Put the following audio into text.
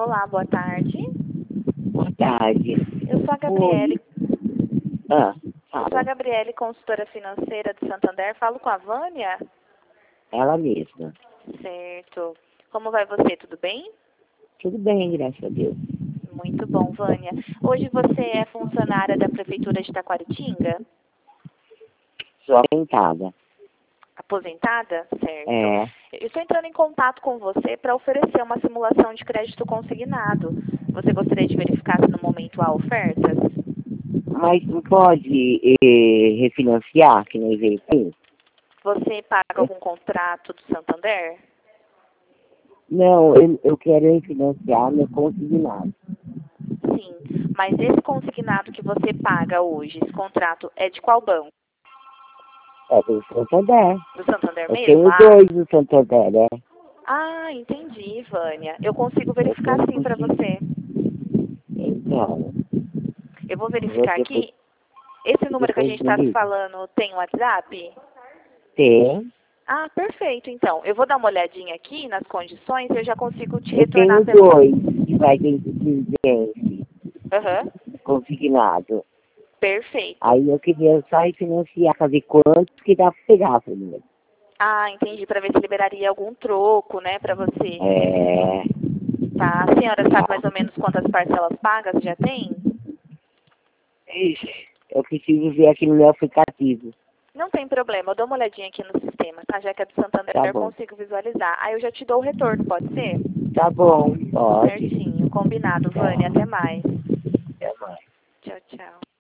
Olá, boa tarde. Boa tarde. Eu sou a Gabriele. Ah, Eu sou a Gabriele, consultora financeira de Santander. Falo com a Vânia? ela mesma. Certo. Como vai você? Tudo bem? Tudo bem, graças a Deus. Muito bom, Vânia. Hoje você é funcionária da Prefeitura de Taquaritinga? Sou aposentada. Aposentada? Certo. É, Eu estou entrando em contato com você para oferecer uma simulação de crédito consignado. Você gostaria de verificar se no momento há ofertas? mas não pode refinanciar, que nem veio aqui? Você paga algum contrato do Santander? Não, eu quero refinanciar meu consignado. Sim, mas esse consignado que você paga hoje, esse contrato é de qual banco? É do Santander. Do Santander Eu mesmo? tenho dois do Santander, né? Ah, entendi, Vânia. Eu consigo Eu verificar tenho sim para consigo. você. Então, Eu vou verificar você aqui. Esse número que a depois gente me está se liga. falando tem WhatsApp? Tem. Ah, perfeito, então. Eu vou dar uma olhadinha aqui nas condições e eu já consigo te Eu retornar tenho pelo... dois que vai ter esse Aham, consignado. perfeito. Aí eu queria só refinanciar, fazer quantos que dá pra pegar primeiro. Ah, entendi, para ver se liberaria algum troco, né, para você. É, Tá, a senhora sabe mais tá. ou menos quantas parcelas pagas já tem? Ixi, eu preciso ver aqui no meu aplicativo. Não tem problema, eu dou uma olhadinha aqui no sistema, tá? Já que é do Santander, Tá eu bom. consigo visualizar. Aí eu já te dou o retorno, pode ser? Tá bom, pode. Certinho, combinado, Tá. Vânia. Até mais. Até mais. Tchau, tchau.